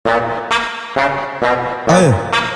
Aí,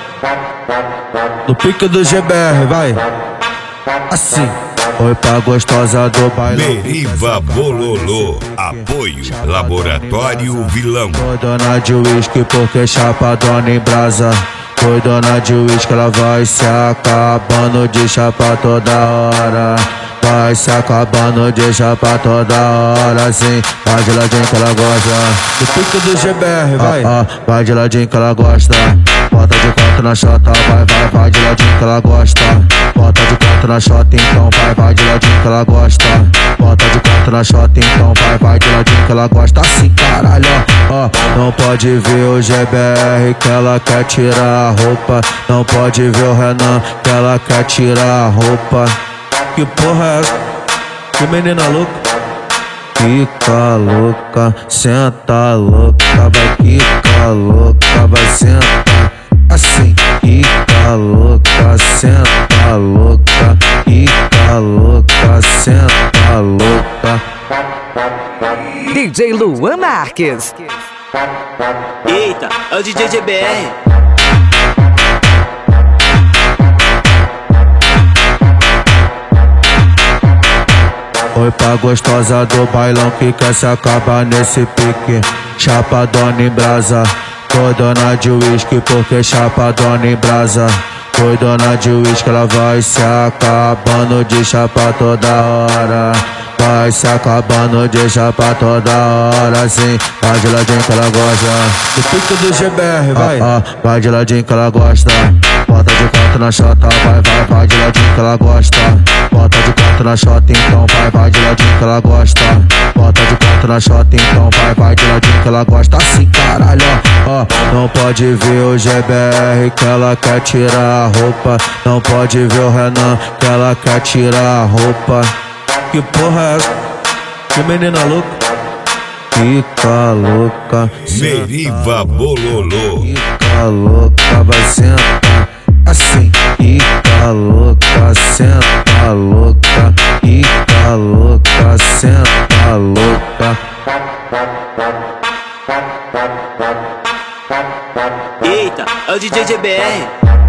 no pique do GBR, vai. Assim. Foi pra gostosa do bailão. Meriva Bololô. Apoio Laboratório Vilão. Foi dona de uísque porque chapadona em brasa. Foi dona de uísque, ela vai se acabando de chapa toda hora. Vai se acabando de chapa toda hora, assim. Vai de ladinho que ela gosta. Do pique do GBR, vai. Vai de ladinho que ela gosta. Bota de quatro na chota, vai de ladinho que ela gosta. Bota de quatro na chota, então vai de ladinho que ela gosta. Bota de quatro na chota, então vai de ladinho que ela gosta. Assim, caralho, ó. Não pode ver o GBR que ela quer tirar a roupa. Não pode ver o Renan que ela quer tirar a roupa. Que porra é essa? Que menina louca. Fica louca, senta louca, vai ficar louca, vai sentar. Assim, fica louca, senta louca, fica louca, senta louca. DJ Luan Marques. Eita, é o DJ GBR. Foi pra gostosa do bailão que quer se acabar nesse pique. Chapadona em brasa. Foi dona de uísque porque chapadona em brasa. Foi dona de uísque, ela vai se acabando de chapa toda hora. Vai se acabando de chapa toda hora, assim. Vai de ladinho que ela gosta. Do pique do GBR, vai. Vai de ladinho que ela gosta. Bota de quatro na chota, vai de ladinho que ela gosta. Bota de quatro na chota, então vai de ladinho que ela gosta. Bota de quatro na chota, então vai de ladinho que ela gosta. Assim, caralho, ó. Não pode ver o GBR que ela quer tirar a roupa. Não pode ver o Renan que ela quer tirar a roupa. Que porra é essa? Que menina louca. Fica louca. Meriva Bololô. Fica louca, vai sentar. Assim, fica louca, senta louca. Fica louca, senta louca. Eita, é o DJ GBR.